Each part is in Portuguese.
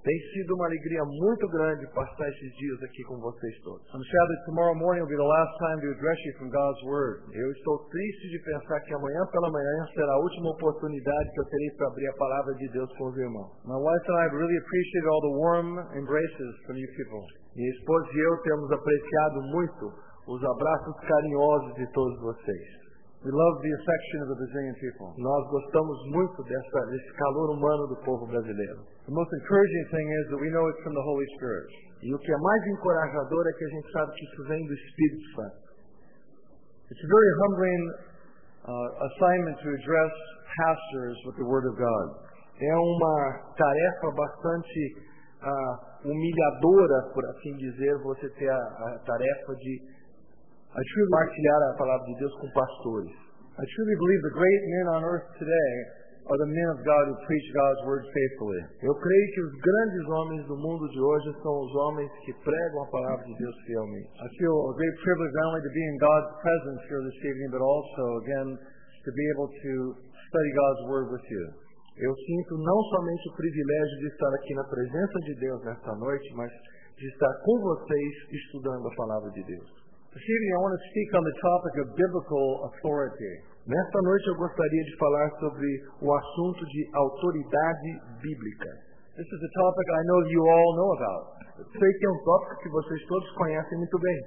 Tem sido uma alegria muito grande passar esses dias aqui com vocês todos. I'm sad that tomorrow morning will be the last time to address you from God's Word. Eu estou triste de pensar que amanhã pela manhã será a última oportunidade que eu terei para abrir a palavra de Deus com os irmãos. My wife and I have really appreciated all the warm embraces from you people. Minha esposa e eu temos apreciado muito os abraços carinhosos de todos vocês. We love the affection of the Brazilian people. Nós gostamos muito desse calor humano do povo brasileiro. The most encouraging thing is that we know it's from the Holy Spirit. E o que é mais encorajador é que a gente sabe que isso vem do Espírito Santo. It's a very humbling assignment to address pastors with the Word of God. É uma tarefa bastante humilhadora, por assim dizer, você ter a tarefa de partilhar a palavra de Deus com pastores. I truly believe the great men on earth today are the men of God who preach God's Word faithfully. Eu creio que os grandes homens do mundo de hoje são os homens que pregam a palavra de Deus fielmente. I feel a great privilege not only to be in God's presence here this evening, but also, again, to be able to study God's Word with you. Eu sinto não somente o privilégio de estar aqui na presença de Deus nesta noite, mas de estar com vocês estudando a palavra de Deus. This evening I want to speak on the topic of biblical authority. Nesta noite eu gostaria de falar sobre o assunto de autoridade bíblica. This is a topic I know you all know about. Eu sei que é um tópico que vocês todos conhecem muito bem.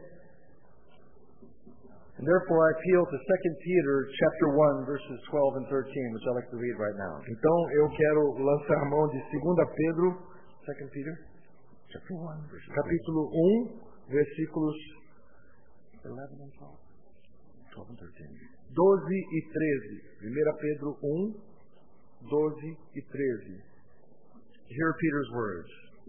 And therefore I appeal to 2 Peter chapter 1 verses 12 and 13, which I'd like to read right now. Então eu quero lançar a mão de 2 Pedro, 2 Peter chapter 1, capítulo 1, versículos 11 and 12 and 13. 12 e 13. 1 Pedro 1, 12 e 13. Hear Peter's words.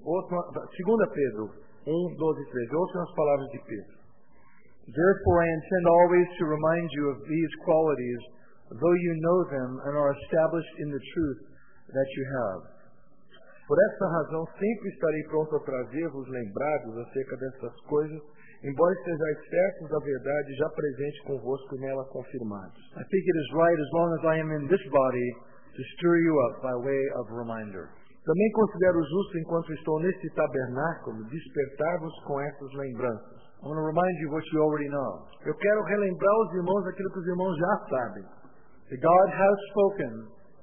2 Pedro 1, 12 e 13. Ouçam as palavras de Pedro. Therefore I intend always to remind you of these qualities, though you know them and are established in the truth that you have. Por esta razão sempre estarei pronto a trazer-vos lembrados acerca dessas coisas, embora estejais certos da verdade já presente convosco e nela confirmados. I think it is right, as long as I am in this body, to stir you up by way of reminder. Também considero justo, enquanto estou neste tabernáculo, despertar-vos com essas lembranças. I want to remind you what you already know. Eu quero relembrar os irmãos aquilo que os irmãos já sabem. That God has spoken,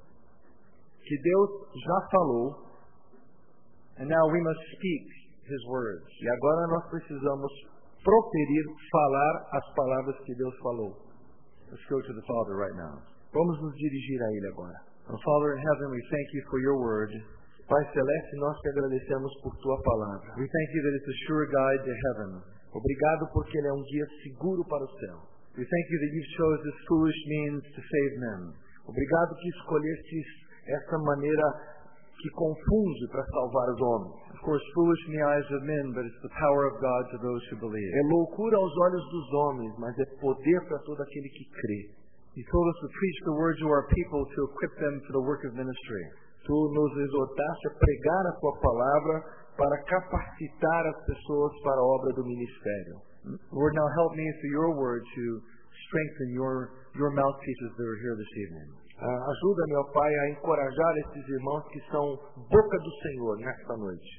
que Deus já falou, and now we must speak His words. E agora nós precisamos proferir, falar as palavras que Deus falou. Let's go to the Father right now. Vamos nos dirigir a Ele agora. Father in heaven, we thank you for your word. Pai Celeste, nós te agradecemos por tua palavra. We thank you that it's a sure guide to heaven. Obrigado porque ele é um guia seguro para o céu. We thank you that you chose this foolish means to save men. Obrigado que escolhestes essa maneira que confunde para salvar os homens. Of course, foolish in the eyes of men, but it's the power of God to those who believe. É loucura aos olhos dos homens, mas é poder para todo aquele que crê. You told us to preach the word to our people to equip them for the work of ministry. Tu nos exortaste a pregar a tua palavra para capacitar as pessoas para a obra do ministério. Lord, now help me through your word to strengthen your mouthpieces that are here this evening. Ajuda, meu Pai, a encorajar esses irmãos que são boca do Senhor nesta noite.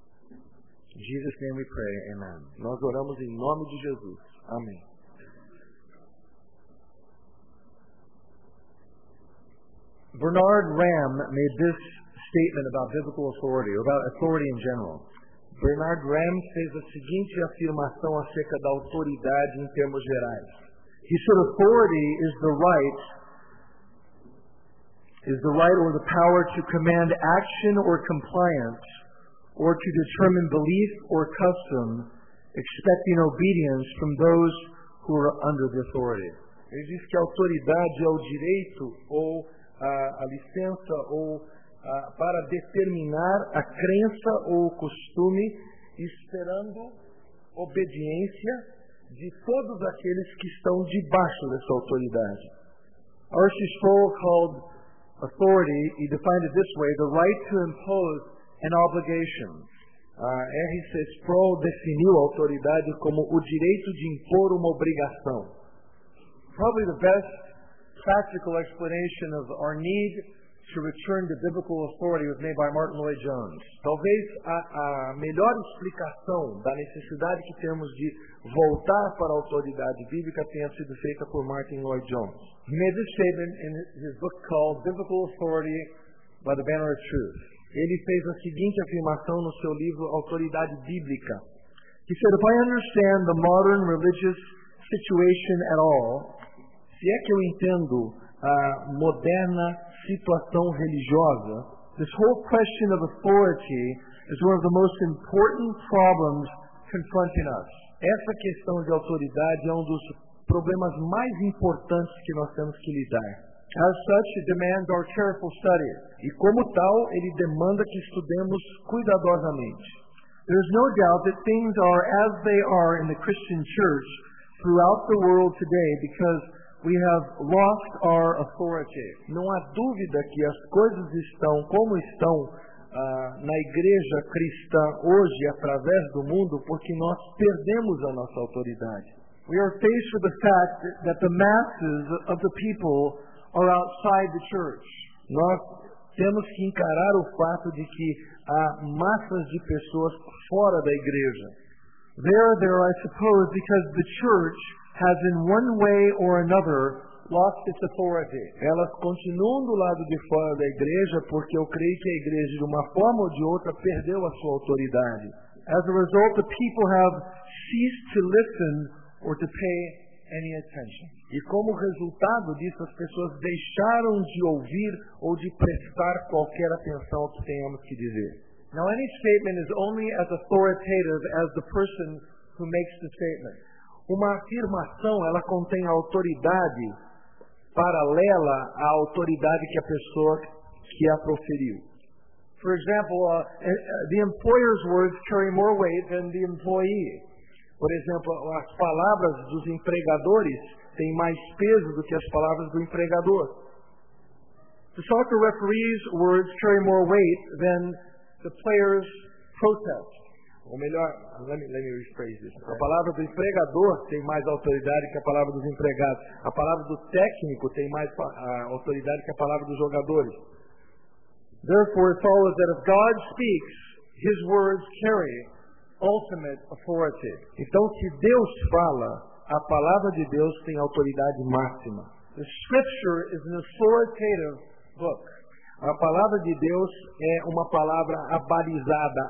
In Jesus' name we pray, amen. Nós oramos em nome de Jesus. Amém. Bernard Ramm made this statement about biblical authority, or about authority in general. Bernard Ramm fez a seguinte afirmação acerca da autoridade em termos gerais. He said authority is the right or the power to command action or compliance, or to determine belief or custom, expecting obedience from those who are under the authority. Ele diz que a autoridade é o direito ou a licença ou para determinar a crença ou o costume, esperando obediência de todos aqueles que estão debaixo dessa autoridade. R.C. Sproul called authority, he defined it this way, the right to impose an obligation. R.C. Sproul definiu a autoridade como o direito de impor uma obrigação. Probably the best practical explanation of our need to return to biblical authority was made by Martin Lloyd-Jones. Talvez a melhor explicação da necessidade que temos de voltar para a autoridade bíblica tenha sido feita por Martin Lloyd-Jones. He made this statement in his book called Biblical Authority by the Banner of Truth. Ele fez a seguinte afirmação no seu livro Autoridade Bíblica. He said, if I understand the modern religious situation at all, se é que eu entendo a moderna situação religiosa, this whole question of authority is one of the most important problems confronting us. Essa questão de autoridade é um dos problemas mais importantes que nós temos que lidar. As such, it demands our careful study. E como tal, ele demanda que estudemos cuidadosamente. There is no doubt that things are as they are in the Christian church throughout the world today because we have lost our authority. Não há dúvida que as coisas estão como estão na igreja cristã hoje através do mundo porque nós perdemos a nossa autoridade. We are faced with the fact that the masses of the people are outside the church. Nós temos que encarar o fato de que há massas de pessoas fora da igreja. There, I suppose, because the church has in one way or another lost its authority. Elas continuam do lado de fora da igreja porque eu creio que a igreja, de uma forma ou de outra, perdeu a sua autoridade. As a result, the people have ceased to listen or to pay any attention. E como resultado disso, as pessoas deixaram de ouvir ou de prestar qualquer atenção ao que tenhamos que dizer. Now, any statement is only as authoritative as the person who makes the statement. Uma afirmação, ela contém autoridade paralela à autoridade que a pessoa que a proferiu. For example, the employer's words carry more weight than the employee. Por exemplo, as palavras dos empregadores têm mais peso do que as palavras do empregador. The soccer referee's words carry more weight than the player's protest. Ou melhor, let me rephrase this. A palavra do empregador tem mais autoridade que a palavra dos empregados. A palavra do técnico tem mais autoridade que a palavra dos jogadores. Therefore, it follows that if God speaks, His words carry ultimate authority. Então, se Deus fala, a palavra de Deus tem autoridade máxima. The Scripture is an authoritative book. A palavra de Deus é uma palavra abalizada,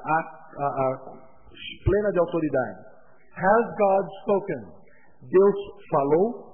plena de autoridade. Has God spoken? Deus falou.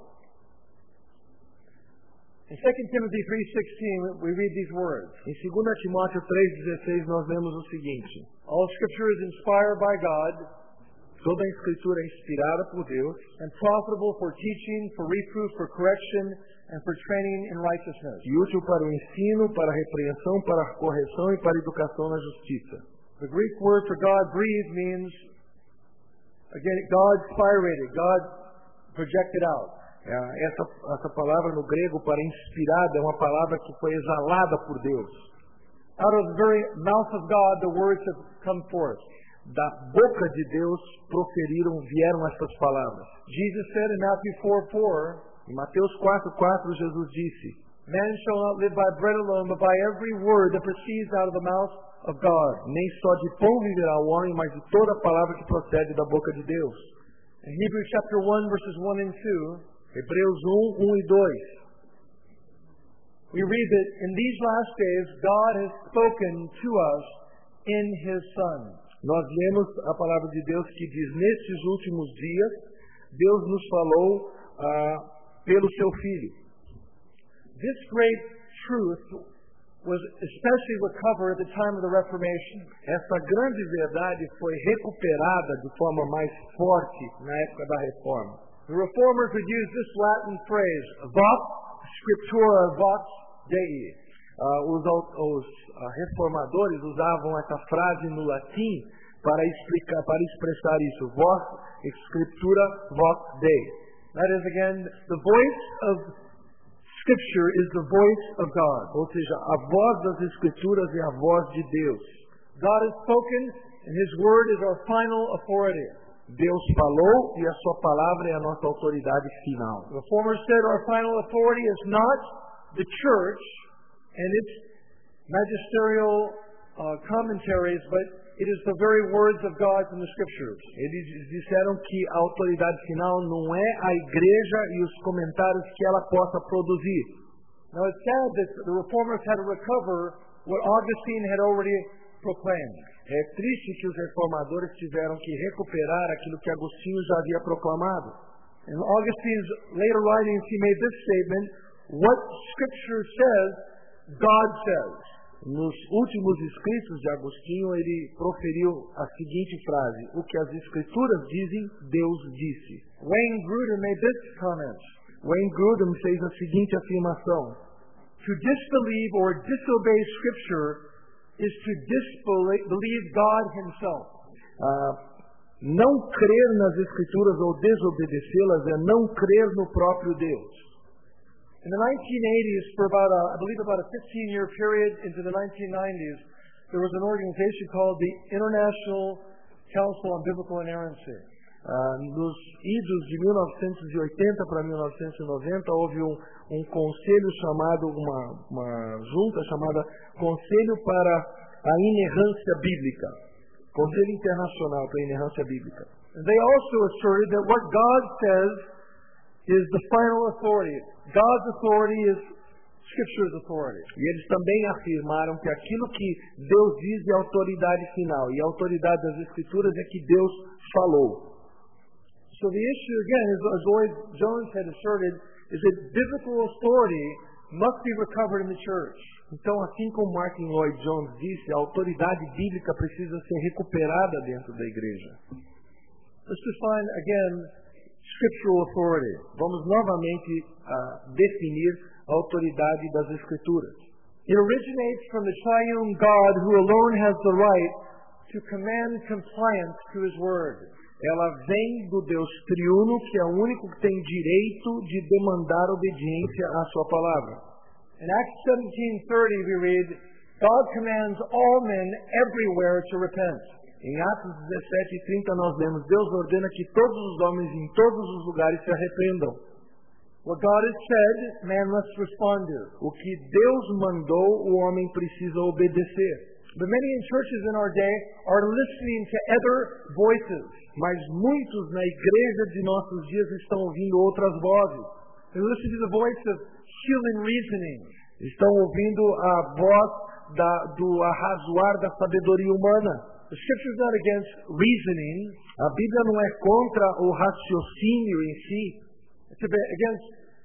In 2 Timothy 3:16, we read these words. Em 2 Timóteo 3:16 nós lemos o seguinte: All Scripture is inspired by God. Toda a Escritura é inspirada por Deus and profitable for teaching, for reproof, for correction, and for training in righteousness. E útil para o ensino, para a repreensão, para a correção e para a educação na justiça. The Greek word for God breathed means, again, God spirated, God projected out. Essa palavra no grego para inspirada é uma palavra que foi exalada por Deus. Out of the very mouth of God, the words have come forth. Da boca de Deus vieram essas palavras. Jesus said in Matthew 4:4, em Mateus 4:4, Jesus disse: Man shall not live by bread alone, but by every word that proceeds out of the mouth of God. Nem só de pão viverá o homem, mas de toda a palavra que procede da boca de Deus. In Hebrews chapter 1, verses 1 and 2, Hebreus 1 e 2, we read that in these last days God has spoken to us in His Son. Nós lemos a palavra de Deus que diz: nestes últimos dias, Deus nos falou pelo seu Filho. This great truth was especially recovered at the time of the Reformation. Essa grande verdade foi recuperada de forma mais forte na época da Reforma. The Reformers would use this Latin phrase, vox scriptura vox Dei. Os reformadores usavam essa frase no latim para expressar isso: vox scriptura vox Dei. That is, again, the voice of Scripture is the voice of God. Ou seja, a voz das Escrituras é a voz de Deus. God has spoken, and His word is our final authority. Deus falou e a sua palavra é a nossa autoridade final. The Reformers said our final authority is not the church and its magisterial commentaries, but it is the very words of God from the Scriptures. Eles disseram que a autoridade final não é a igreja e os comentários que ela possa produzir. Now it's sad that the reformers had to recover what Augustine had already proclaimed. É triste que os reformadores tiveram que recuperar aquilo que Agostinho já havia proclamado. In Augustine's later writings, he made this statement: what Scripture says, God says. Nos últimos escritos de Agostinho, ele proferiu a seguinte frase: o que as escrituras dizem, Deus disse. Wayne Grudem made this comment. Wayne Grudem fez a seguinte afirmação: to disbelieve or disobey Scripture is to disbelieve God Himself. Não crer nas escrituras ou desobedecê-las é não crer no próprio Deus. In the 1980s, for about a 15-year period into the 1990s, there was an organization called the International Council on Biblical Inerrancy. Nos idos de 1980 para 1990 houve um conselho chamado, uma junta chamada Conselho para a Inerrância Bíblica, Conselho Internacional para a Inerrância Bíblica. And they also asserted that what God says is the final authority. God's authority is Scripture's authority. E eles também afirmaram que aquilo que Deus diz é a autoridade final, e a autoridade das Escrituras é que Deus falou. So the issue, again, as Lloyd Jones had asserted, is that biblical authority must be recovered in the church. Então, assim como Martin Lloyd Jones disse, a autoridade bíblica precisa ser recuperada dentro da igreja. Let's define, again, scriptural authority. Vamos novamente definir a autoridade das Escrituras. It originates from the triune God who alone has the right to command compliance to His Word. Ela vem do Deus triuno, que é o único que tem direito de demandar obediência à sua palavra. In Acts 17:30 we read, God commands all men everywhere to repent. Em Atos 17:30 nós lemos, Deus ordena que todos os homens em todos os lugares se arrependam. What God has said, man must respond to. O que Deus mandou, o homem precisa obedecer. But many in churches in our day are listening to other voices. Mas muitos na igreja de nossos dias estão ouvindo outras vozes. They listen to the voice of human reasoning. Estão ouvindo a voz do arrazoar da sabedoria humana. The Scripture is not against reasoning. A Bíblia não é contra o raciocínio em si. It's against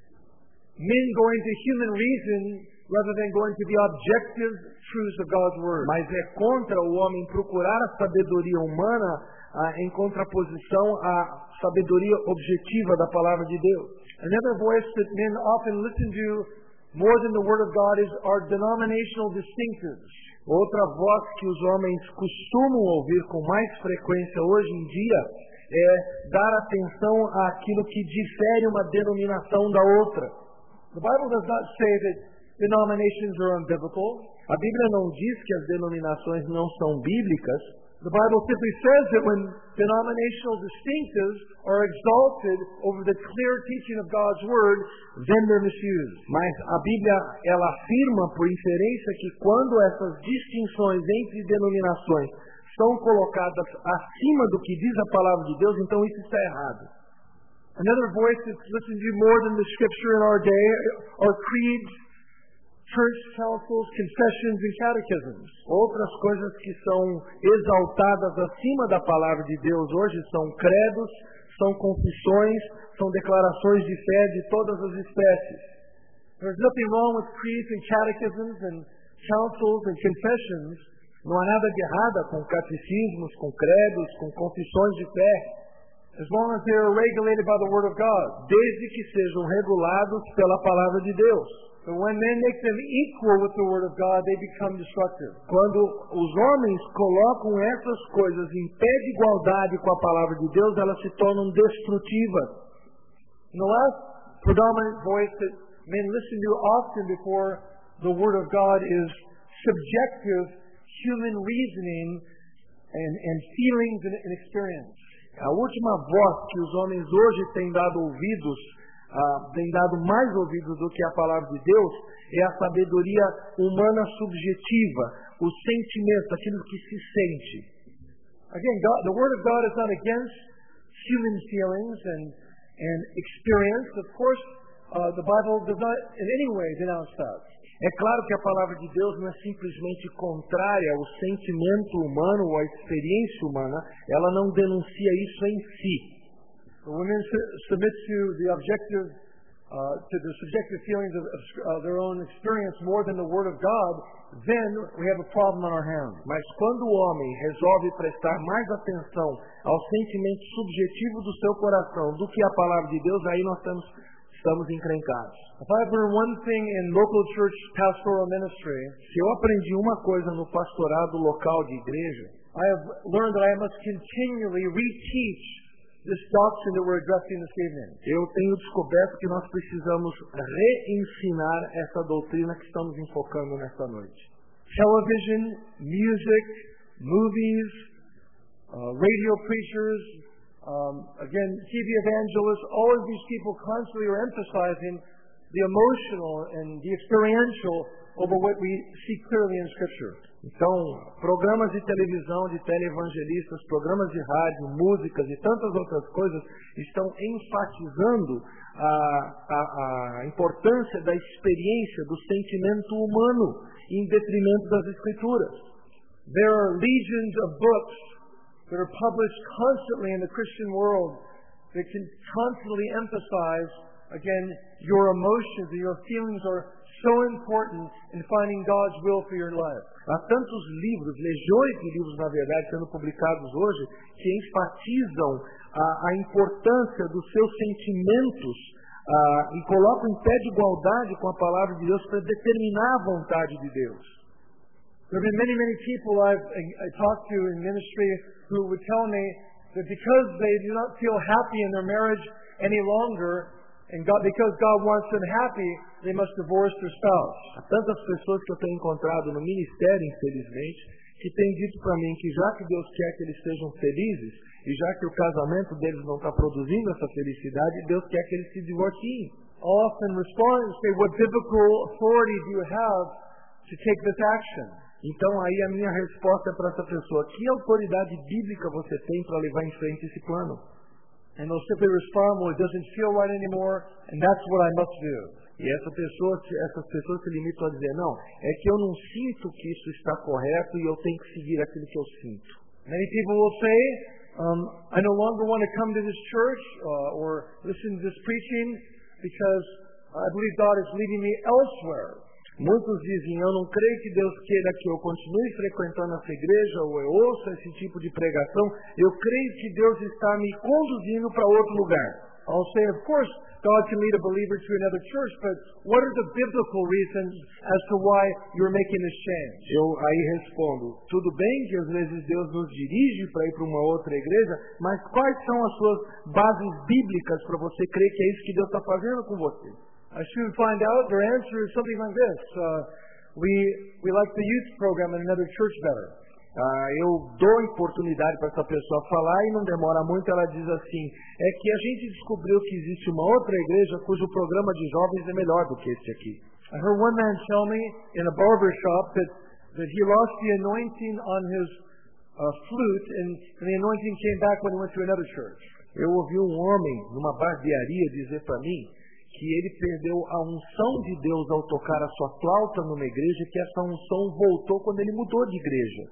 men going to human reason rather than going to the objective truths of God's Word. Mas é contra o homem procurar a sabedoria humana em contraposição à sabedoria objetiva da palavra de Deus. Another voice that men often listen to more than the Word of God is our denominational distinctives. Outra voz que os homens costumam ouvir com mais frequência hoje em dia é dar atenção àquilo que difere uma denominação da outra. The Bible does not say that denominations are unbiblical. A Bíblia não diz que as denominações não são bíblicas. The Bible simply says that when denominational distinctives are exalted over the clear teaching of God's Word, then they're misused. Mas a Bíblia, ela afirma por inferência que quando essas distinções entre denominações são colocadas acima do que diz a palavra de Deus, então isso está errado. Another voice that's listened to more than the Scripture in our day are creeds, church councils, confessions, and catechisms. Outras coisas que são exaltadas acima da palavra de Deus hoje são credos, são confissões, são declarações de fé de todas as espécies. There's nothing wrong with creeds and catechisms and councils and confessions. Não há nada de errado com catecismos, com credos, com confissões de fé, as long as they are regulated by the Word of God. Desde que sejam regulados pela palavra de Deus. But when men make them equal with the Word of God, they become destructive. Quando os homens colocam essas coisas em pé de igualdade com a palavra de Deus, elas se tornam destrutivas. And the last predominant voice that men listen to often before the Word of God is subjective human reasoning and feelings and experience. A última voz que os homens hoje têm dado ouvidos tem dado mais ouvidos do que a palavra de Deus é a sabedoria humana subjetiva, o sentimento, aquilo que se sente. Again, the Word of God is not against human feelings and experience. Of course, the Bible does not in any way denounce that. É claro que a palavra de Deus não é simplesmente contrária ao sentimento humano ou à experiência humana, ela não denuncia isso em si. But when men submit to the subjective feelings of their own experience more than the Word of God, then we have a problem on our hands. Mas quando o homem resolve prestar mais atenção ao sentimento subjetivo do seu coração do que a palavra de Deus, aí nós estamos encrencados. If I've learned one thing in local church pastoral ministry, se eu aprendi uma coisa no pastorado local de igreja, I have learned that I must continually reteach this doctrine that we're addressing this evening. Eu tenho descoberto que nós precisamos reensinar essa doutrina que estamos enfocando nesta noite. Television, music, movies, radio preachers, again, TV evangelists, all of these people constantly are emphasizing the emotional and the experiential over what we see clearly in Scripture. Então, programas de televisão, de televangelistas, programas de rádio, músicas e tantas outras coisas estão enfatizando a importância da experiência, do sentimento humano, em detrimento das Escrituras. There are legions of books that are published constantly in the Christian world that can constantly emphasize, again, your emotions and your feelings are so important in finding God's will for your life. Há tantos livros, legiões de livros, na verdade, sendo publicados hoje, que enfatizam a importância dos seus sentimentos e colocam em pé de igualdade com a palavra de Deus para determinar a vontade de Deus. There have been many people I talked to in ministry who would tell me that because they do not feel happy in their marriage any longer, and because God wants them happy, they must divorce their spouse. Há tantas pessoas que eu tenho encontrado no ministério, infelizmente, que têm dito para mim que já que Deus quer que eles sejam felizes, e já que o casamento deles não está produzindo essa felicidade, Deus quer que eles se divorciem. I'll often respond and say, what biblical authority do you have to take this action? Então aí a minha resposta é para essa pessoa: que autoridade bíblica você tem para levar em frente esse plano? And they'll simply respond, well, it doesn't feel right anymore, and that's what I must do. E essas pessoas se limitam a dizer: não, é que eu não sinto que isso está correto e eu tenho que seguir aquilo que eu sinto. Many people will say, I no longer want to come to this church or listen to this preaching because I believe God is leading me elsewhere. Muitos dizem: eu não creio que Deus queira que eu continue frequentando essa igreja ou eu ouça esse tipo de pregação. Eu creio que Deus está me conduzindo para outro lugar. I'll say, of course, God can lead a believer to another church, but what are the biblical reasons as to why you're making this change? Eu aí respondo: tudo bem que às vezes Deus nos dirige para ir para uma outra igreja, mas quais são as suas bases bíblicas para você crer que é isso que Deus está fazendo com você? I soon find out their answer is something like this. We like the youth program in another church better. Eu dou oportunidade para essa pessoa falar e não demora muito, ela diz assim: é que a gente descobriu que existe uma outra igreja cujo programa de jovens é melhor do que este aqui. I heard one man tell me in a barber shop that he lost the anointing on his flute and the anointing came back when he went to another church. Eu ouvi um homem numa barbearia dizer para mim que ele perdeu a unção de Deus ao tocar a sua flauta numa igreja, que essa unção voltou quando ele mudou de igreja.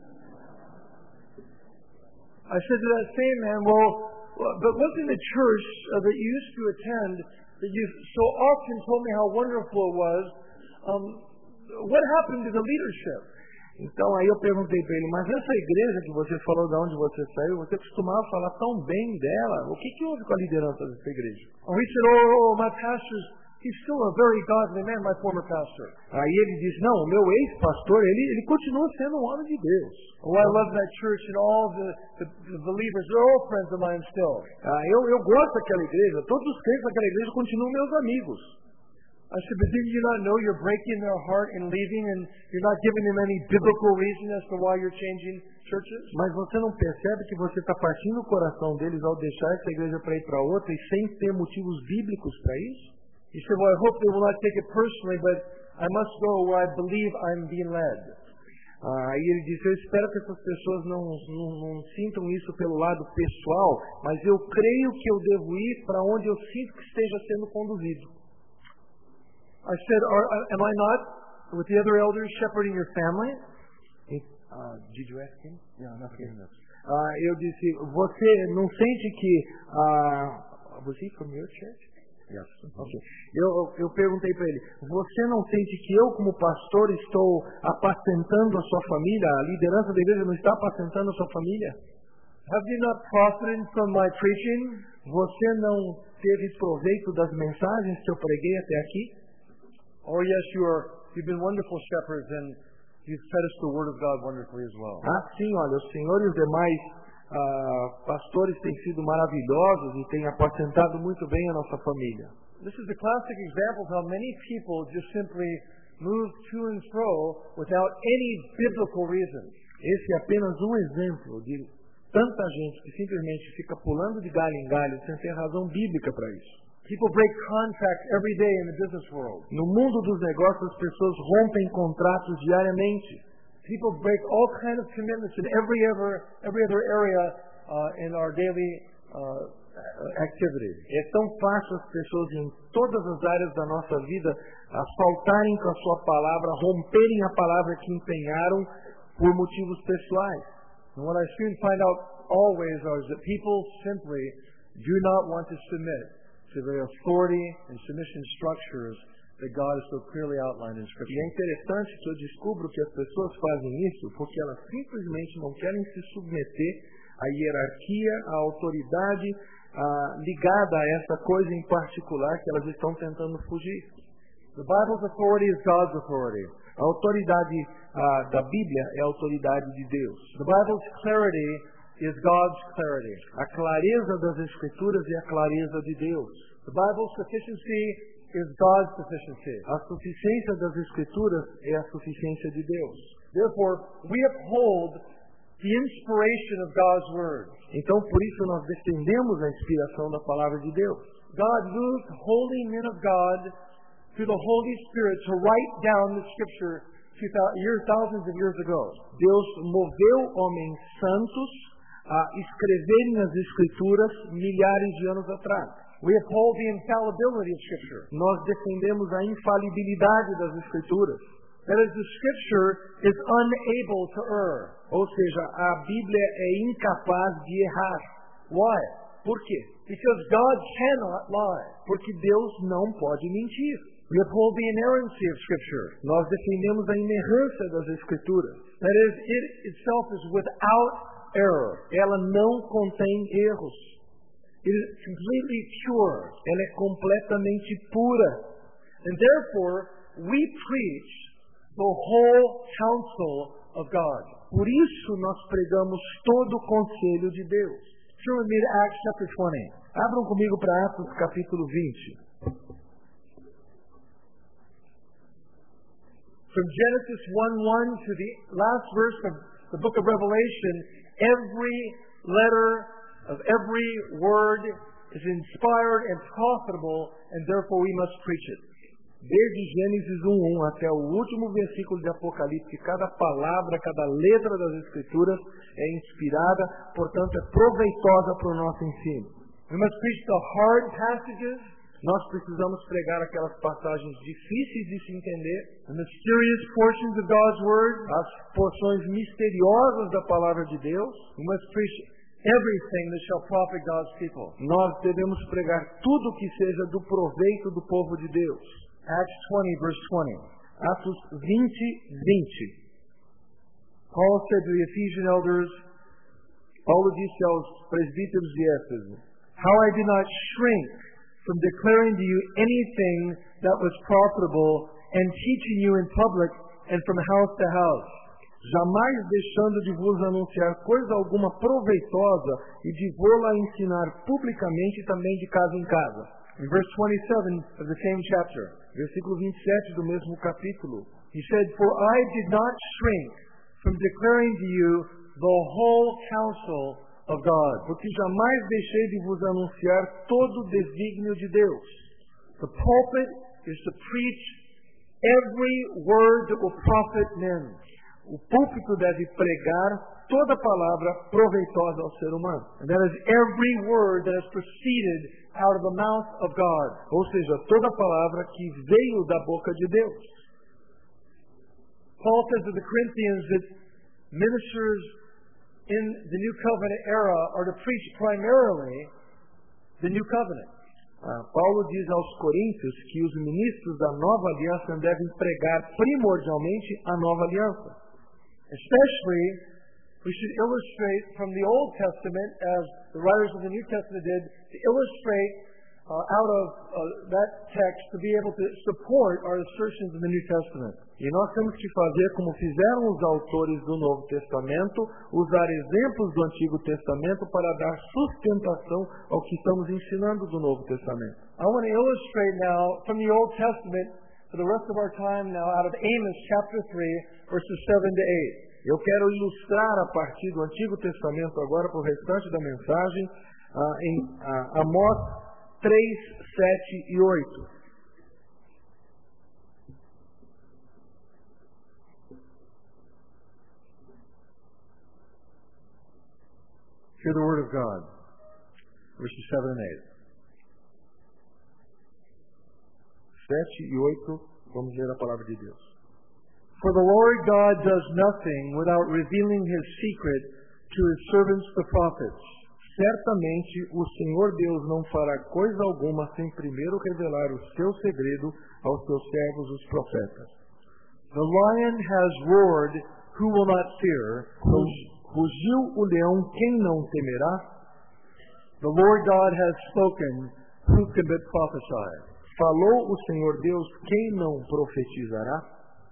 I said to that same man, well, but wasn't the church that you used to attend that you so often told me how wonderful it was, what happened to the leadership? Então aí eu perguntei para ele: mas essa igreja que você falou de onde você saiu, você costumava falar tão bem dela, o que houve com a liderança dessa igreja? And he said, oh, my pastor's, he's still a very godly man, my former pastor. Aí ele disse: não, o meu ex-pastor, ele continua sendo um homem de Deus. Oh, I love that church and all the believers, they're all friends of mine still. Eu gosto daquela igreja, todos os crentes daquela igreja continuam meus amigos. I said, but didn't you not know you're breaking their heart and leaving, and you're not giving them any biblical reason as to why you're changing churches? Mas você não percebe que você está partindo o coração deles ao deixar essa igreja para ir para outra e sem ter motivos bíblicos para isso? He said, well, I hope they will not take it personally, but I must go where I believe I'm being led. Aí ele disse, eu espero que essas pessoas não sintam isso pelo lado pessoal, mas eu creio que eu devo ir para onde eu sinto que esteja sendo conduzido. I said, am I not, with the other elders, shepherding your family? Did you ask him? Yeah, not okay. Eu disse, você não sente que... was he from your church? Yes. Okay. Eu perguntei para ele, você não sente que eu, como pastor, estou apacentando a sua família? A liderança da igreja não está apacentando a sua família? Have you not profited from my preaching? Você não teve proveito das mensagens que eu preguei até aqui? Oh yes, you've been wonderful shepherds, and you've fed us the word of God wonderfully as well. Sim, olha, o Senhor e os demais pastores têm sido maravilhosos e têm apacentado muito bem a nossa família. This is a classic example of how many people just simply move to and fro without any biblical reason. Esse é apenas um exemplo de tanta gente que simplesmente fica pulando de galho em galho sem ter razão bíblica para isso. People break contracts every day in the business world. No mundo dos negócios, as pessoas rompem contratos diariamente. People break all kinds of commitments in every other area in our daily activity. É tão fácil as pessoas em todas as áreas da nossa vida faltarem com a sua palavra, romperem a palavra que empenharam por motivos pessoais. And what I soon find out always is that people simply do not want to submit to the authority and submission structures that God has so clearly outlined in Scripture. E é interessante que eu descubro que as pessoas fazem isso porque elas simplesmente não querem se submeter à hierarquia, à autoridade ligada a essa coisa em particular que elas estão tentando fugir. The Bible's authority is God's authority. A autoridade da Bíblia é a autoridade de Deus. The Bible's clarity is God's clarity. A clareza das Escrituras é a clareza de Deus. The Bible's sufficiency is God's sufficiency. A suficiência das Escrituras é a suficiência de Deus. Therefore, we uphold the inspiration of God's Word. Então, por isso, nós defendemos a inspiração da palavra de Deus. God moved holy men of God through the Holy Spirit to write down the Scripture thousands of years ago. Deus moveu homens santos a escreverem as Escrituras milhares de anos atrás. We uphold the infallibility of Scripture. Nós defendemos a infalibilidade das Escrituras. That is, the Scripture is unable to err. Ou seja, a Bíblia é incapaz de errar. Why? Por quê? Because God cannot lie. Porque Deus não pode mentir. We uphold the inerrancy of Scripture. Nós defendemos a inerrância das Escrituras. That is, it itself is without error. Ela não contém erros. It is completely pure. Ela é completamente pura. And therefore, we preach the whole counsel of God. Por isso nós pregamos todo o conselho de Deus. Turn with me to Acts chapter 20. Abram comigo para Atos capítulo 20. From Genesis 1:1 to the last verse of the book of Revelation, every letter of every word is inspired and profitable, and therefore we must preach it. Desde Gênesis 1:1 até o último versículo de Apocalipse, cada palavra, cada letra das Escrituras é inspirada, portanto é proveitosa para o nosso ensino. We must preach the hard passages. Nós precisamos pregar aquelas passagens difíceis de se entender, the mysterious portions of God's Word, as porções misteriosas da palavra de Deus. We must preach everything that shall profit God's people. Nós devemos pregar tudo que seja do proveito do povo de Deus. Acts 20, verse 20. Atos 20:20. Paul said to the Ephesian elders, Paulo disse aos presbíteros de Éfeso, how I did not shrink from declaring to you anything that was profitable and teaching you in public and from house to house. Jamais deixando de vos anunciar coisa alguma proveitosa e de vô-la ensinar publicamente também de casa em casa. In verse 27 of the same chapter, Versículo 27 do mesmo capítulo. he said, "For I did not shrink from declaring to you the whole counsel of God." Porque jamais deixei de vos anunciar todo o desígnio de Deus. The pulpit is to preach every word that will profit men. O púlpito deve pregar toda palavra proveitosa ao ser humano. And that is every word that has proceeded out of the mouth of God. Ou seja, toda palavra que veio da boca de Deus. Paul says to the Corinthians that ministers in the New Covenant era are to preach primarily the New Covenant. Paulo diz aos Coríntios que os ministros da nova aliança devem pregar primordialmente a nova aliança. Especially, we should illustrate from the Old Testament, as the writers of the New Testament did, to illustrate out of that text to be able to support our assertions in the New Testament. E nós temos que fazer como fizeram os autores do Novo Testamento, usar exemplos do Antigo Testamento para dar sustentação ao que estamos ensinando do Novo Testamento. I want to illustrate now from the Old Testament for the rest of our time now out of Amos chapter 3 verses 7 to 8. Eu quero ilustrar a partir do Antigo Testamento agora para o restante da mensagem em Amós 3, 7 e 8. Hear the word of God, verses 7 and 8. 7 e 8, vamos ler a palavra de Deus. For the Lord God does nothing without revealing His secret to His servants the prophets. Certamente o Senhor Deus não fará coisa alguma sem primeiro revelar o seu segredo aos seus servos, os profetas. The lion has roared, who will not fear? Rugiu o leão, quem não temerá? The Lord God has spoken, who can but prophesy? Falou o Senhor Deus, quem não profetizará?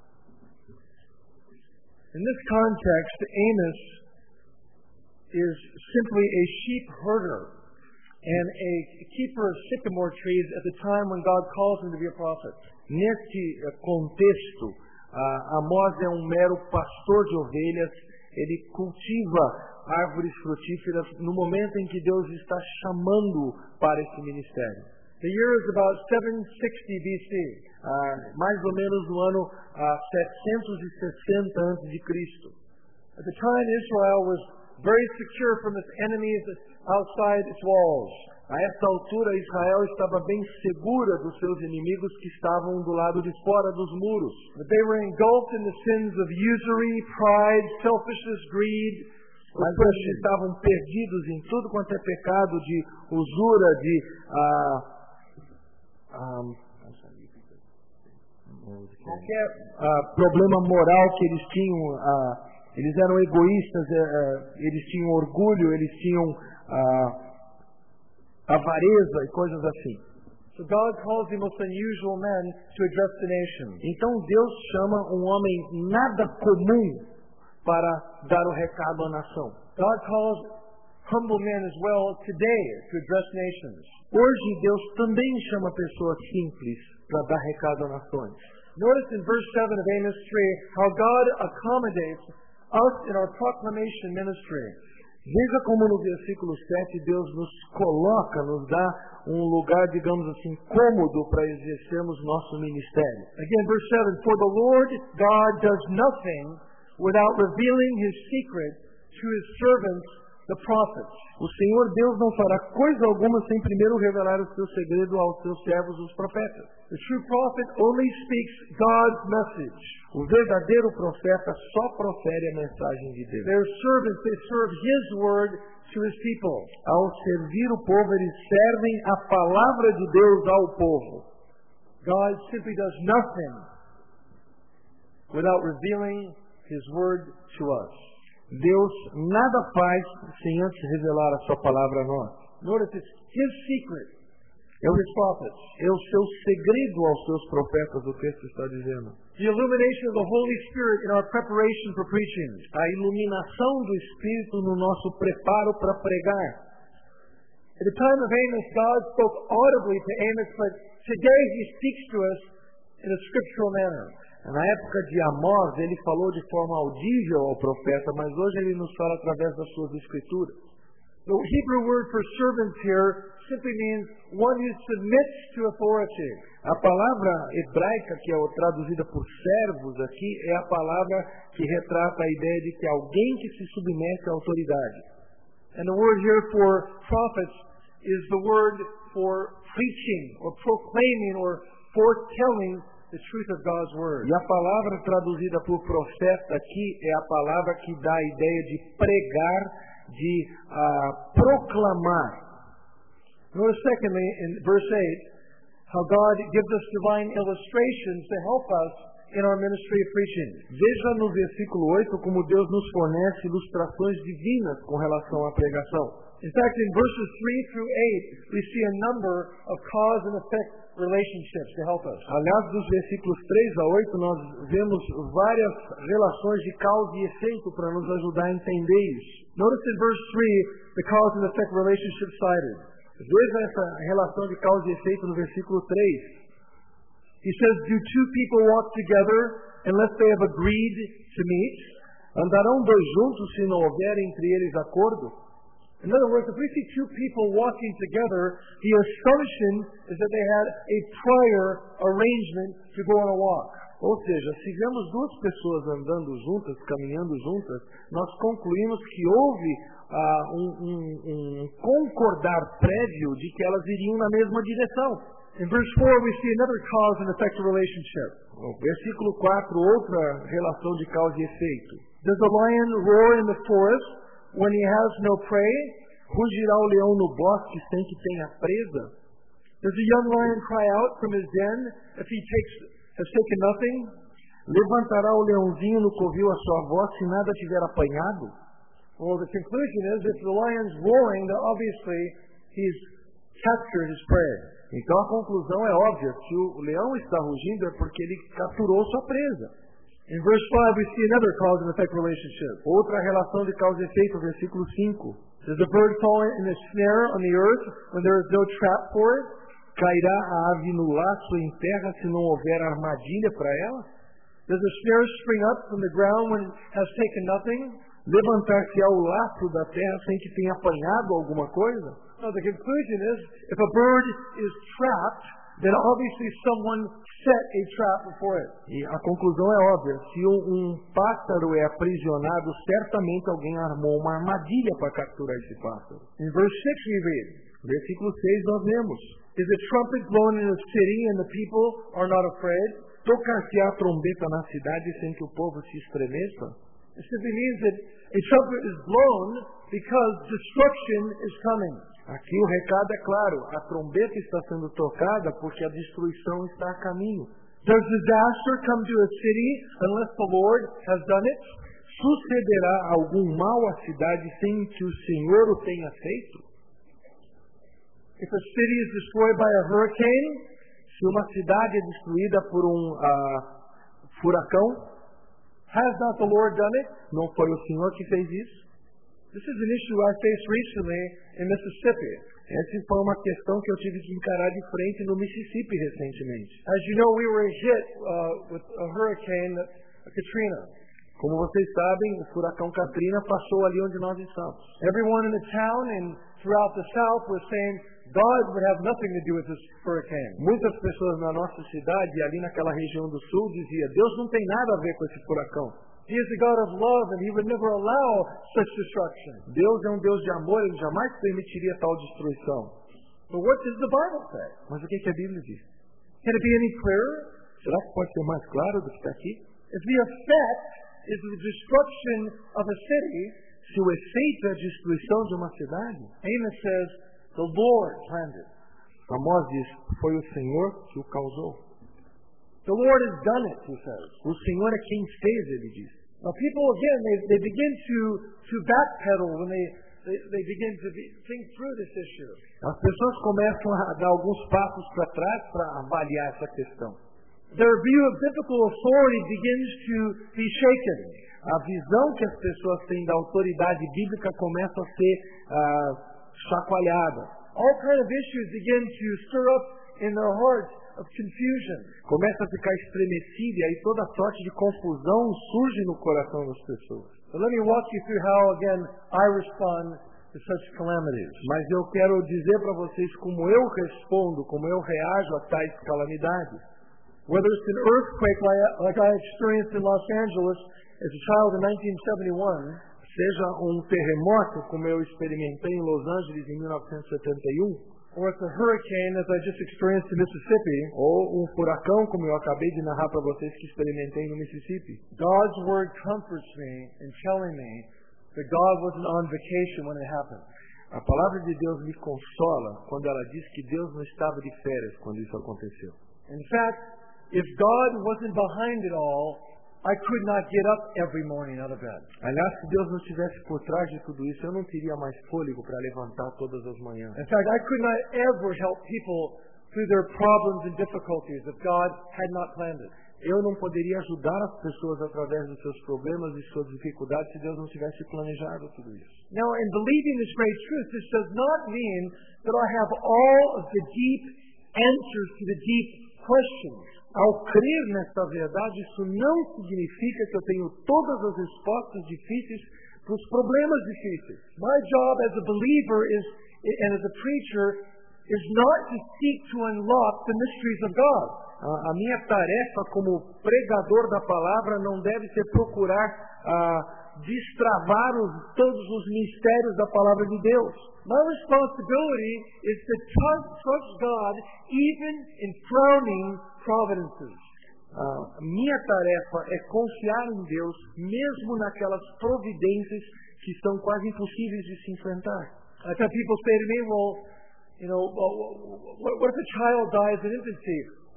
In this context, Amos is simply a sheep herder and a keeper of sycamore trees at the time when God calls him to be a prophet. Neste contexto, Amós é um mero pastor de ovelhas. Ele cultiva árvores frutíferas no momento em que Deus está chamando para esse ministério. The year is about 760 BC. Mais ou menos no ano 760 a.C. At the time, Israel was very secure from its enemies outside its walls. A essa altura, Israel estava bem segura dos seus inimigos que estavam do lado de fora dos muros. But they were engulfed in the sins of usury, pride, selfishness, greed, mas eles estavam perdidos em tudo quanto é pecado de usura, de qualquer problema moral que eles tinham. Eles eram egoístas, eles tinham orgulho, eles tinham avareza e coisas assim. So God calls the most unusual men to address the nation. Então Deus chama um homem nada comum para dar o recado à nação. God calls humble men as well today to address nations. Hoje Deus também chama pessoas simples para dar recado a nações. Notice in verse 7 of Amos 3 how God accommodates us in our proclamation ministry. Veja como no versículo 7 Deus nos coloca, nos dá um lugar, digamos assim, cômodo para exercermos nosso ministério. Again, verse 7, for the Lord God does nothing without revealing His secret to His servants, the prophets. O Senhor Deus não fará coisa alguma sem primeiro revelar o seu segredo aos seus servos, os profetas. The true prophet only speaks God's message. O verdadeiro profeta só profere a mensagem de Deus. Their servants, they serve His word to His people. Ao servir o povo, eles servem a palavra de Deus ao povo. God simply does nothing without revealing His word to us. Deus nada faz sem antes revelar a sua palavra a nós. Notice it's His secret to His prophets. É o seu segredo aos seus profetas, o texto está dizendo. The illumination of the Holy Spirit in our preparation for preaching. A iluminação do Espírito no nosso preparo para pregar. At the time of Amos, God spoke audibly to Amos, but today He speaks to us in a scriptural manner. Na época de Amós, ele falou de forma audível ao profeta, mas hoje ele nos fala através das suas escrituras. The Hebrew word for servants here simply means one who submits to authority. A palavra hebraica que é traduzida por servos aqui é a palavra que retrata a ideia de que alguém que se submete à autoridade. And the word here for prophets is the word for preaching or proclaiming or foretelling the truth of God's word. E a palavra traduzida por profeta aqui é a palavra que dá a ideia de pregar, de proclamar. Notice secondly in verse 8 how God gives us divine illustrations to help us in our ministry of preaching. Veja no versículo 8 como Deus nos fornece ilustrações divinas com relação à pregação. In fact, in verses 3 through 8, we see a number of cause and effect relationships to help us. Aliás, dos versículos 3 a 8, nós vemos várias relações de causa e efeito para nos ajudar a entender isso. Notice in verse 3 the cause and effect relationship cited. Veja essa relação de causa e efeito no versículo 3. He says, do two people walk together unless they have agreed to meet? Andarão dois juntos se não houver entre eles acordo? In other words, if we see two people walking together, the assumption is that they had a prior arrangement to go on a walk. Ou seja, se vemos duas pessoas andando juntas, caminhando juntas, nós concluímos que houve um concordar prévio de que elas iriam na mesma direção. In verse 4, we see another cause and effect relationship. No versículo 4, outra relação de causa e efeito. Does the lion roar in the forest when he has no prey? Rugirá o leão no bosque sem que tenha presa? Does a young lion cry out from his den if he has taken nothing? Levantará o leãozinho no covil a sua voz se nada tiver apanhado? Well, the conclusion is if the lion's roaring, then obviously he's captured his prey. Então a conclusão é óbvia, se o leão está rugindo é porque ele capturou sua presa. In verse 5 we see another cause and effect relationship. Outra relação de causa e efeito, versículo 5. Does the bird fall in a snare on the earth when there is no trap for it? Cairá a ave no laço em terra se não houver armadilha para ela? Does a snare spring up from the ground when it has taken nothing? Levantar-se ao laço da terra sem que tenha apanhado alguma coisa? No, the conclusion is, if a bird is trapped, then obviously someone set a trap before it. E a conclusão é óbvia. Se um pássaro é aprisionado, certamente alguém armou uma armadilha para capturar esse pássaro. In verse 6 we read, versículo 6 nós vemos. Is a trumpet blown in a city and the people are not afraid? Tocar-se-á a trombeta na cidade sem que o povo se estremeça? It simply means that a trumpet is blown because destruction is coming. Aqui o recado é claro, a trombeta está sendo tocada porque a destruição está a caminho. Does disaster come to a city unless the Lord has done it? Sucederá algum mal à cidade sem que o Senhor o tenha feito? If a city is destroyed by a hurricane, se uma cidade é destruída por furacão, has not the Lord done it? Não foi o Senhor que fez isso? This is an issue I faced recently in Mississippi. Essa foi uma questão que eu tive que encarar de frente no Mississippi recentemente. As you know, we were hit with a hurricane, Katrina. Como vocês sabem, o furacão Katrina passou ali onde nós estamos. Everyone in the town and throughout the South was saying God would have nothing to do with this hurricane. Muitas pessoas na nossa cidade, ali naquela região do sul, diziam: Deus não tem nada a ver com esse furacão. He is a God of love and He would never allow such destruction. Deus é um Deus de amor, Ele jamais permitiria tal destruição. But what does the Bible say? Mas o que a Bíblia diz? Can it be any clearer? Será que pode ser mais claro do que está aqui? If the effect is the destruction of a city, se o efeito é a destruição de uma cidade, Amos says, the Lord planned it. Amós diz, foi o Senhor que o causou. The Lord has done it, he says. O Senhor é quem fez, ele diz. Now people again, they begin to backpedal when they begin to think through this issue. As pessoas começam a dar alguns passos para trás para avaliar essa questão. Their view of biblical authority begins to be shaken. A visão que as pessoas têm da autoridade bíblica começa a ser chacoalhada. all kind of issues begin to stir up in their hearts of confusion. Começa a ficar estremecido e aí toda sorte de confusão surge no coração das pessoas. But let me walk you through how, again, I respond to such calamities. Mas eu quero dizer para vocês como eu respondo, como eu reajo a tais calamidades. Whether it's an earthquake like I experienced in Los Angeles as a child in 1971, seja um terremoto como eu experimentei em Los Angeles em 1971, or it's a hurricane as I just experienced in Mississippi, ou um furacão como eu acabei de narrar para vocês que experimentei no Mississippi. God's word comforts me in telling me that God wasn't on vacation when it happened. A palavra de Deus me consola quando ela diz que Deus não estava de férias quando isso aconteceu. In fact, if God wasn't behind it all, I could not get up every morning out of bed. Aliás, se Deus não estivesse por trás de tudo isso, eu não teria mais fôlego para levantar todas as manhãs. In fact, I could not ever help people through their problems and difficulties if God had not planned it. Eu não poderia ajudar as pessoas através dos seus problemas e suas dificuldades se Deus não tivesse planejado tudo isso. Now, in believing this great truth, this does not mean that I have all of the deep answers to the deep questions. Ao crer nesta verdade, isso não significa que eu tenho todas as respostas difíceis para os problemas difíceis. My job as a believer and as a preacher is not to seek to unlock the mysteries of God. A minha tarefa como pregador da palavra não deve ser procurar destravar todos os mistérios da palavra de Deus. My responsibility is to trust God even in frowning providences. Minha tarefa é confiar em Deus mesmo naquelas providências que são quase impossíveis de se enfrentar. I've had people say to me, what if a child dies in infancy?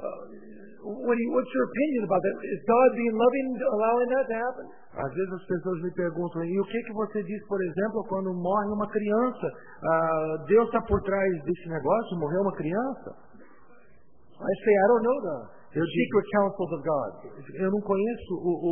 What's your opinion about that? Is God being loving, allowing that to happen? Às vezes as pessoas me perguntam, e o que você diz, por exemplo, quando morre uma criança? Deus está por trás desse negócio? Morreu uma criança? I say, I don't know the secret counsels of God. Eu não conheço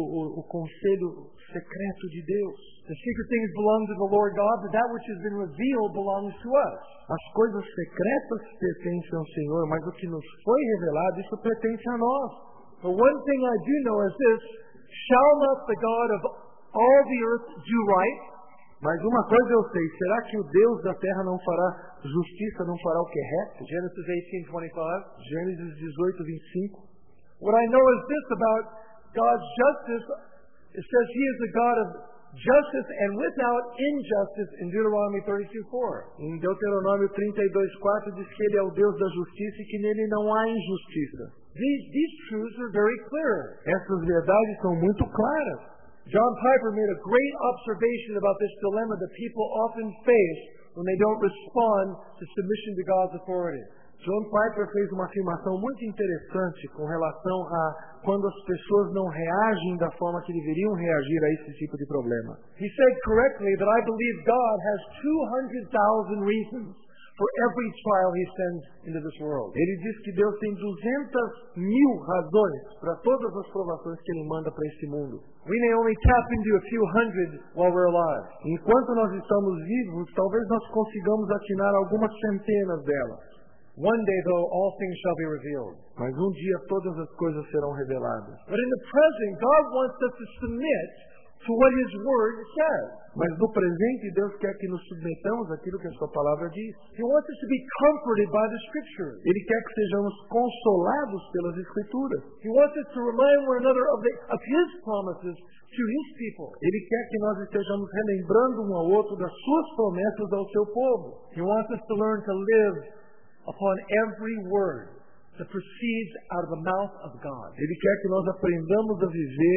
o conselho secreto de Deus. The secret things belong to the Lord God, but that which has been revealed belongs to us. As coisas secretas pertencem ao Senhor, mas o que nos foi revelado, isso pertence a nós. But one thing I do know is this: shall not the God of all the earth do right? Mas uma coisa eu sei, será que o Deus da terra não fará justiça, não fará o que é reto? Genesis 18:25. Gênesis 18:25. What I know is this about God's justice. It says He is a God of justice and without injustice in Deuteronomy 32:4. Em Deuteronômio 32:4 diz que Ele é o Deus da justiça e que nele não há injustiça. These truths are very clear. Essas verdades são muito claras. John Piper made a great observation about this dilemma that people often face when they don't respond to submission to God's authority. John Piper fez uma afirmação muito interessante com relação a quando as pessoas não reagem da forma que deveriam reagir a esse tipo de problema. He said correctly that I believe God has 200,000 reasons for every trial He sends into this world. Ele diz que Deus tem 200.000 razões para todas as provações que Ele manda para esse mundo. We may only tap into a few hundred while we're alive. Enquanto nós estamos vivos, talvez nós consigamos atinar algumas centenas delas. One day, though, all things shall be revealed. Mas um dia todas as coisas serão reveladas. But in the present, God wants us to submit to what His Word says. Mas no presente, Deus quer que nos submetamos àquilo que a sua palavra diz. He wants us to be comforted by the Scriptures. Ele quer que sejamos consolados pelas Escrituras. He wants us to remind one another of His promises to His people. Ele quer que nós estejamos relembrando um ao outro das suas promessas ao seu povo. He wants us to learn to live upon every word that proceeds out of the mouth of God. Ele quer que nós aprendamos a viver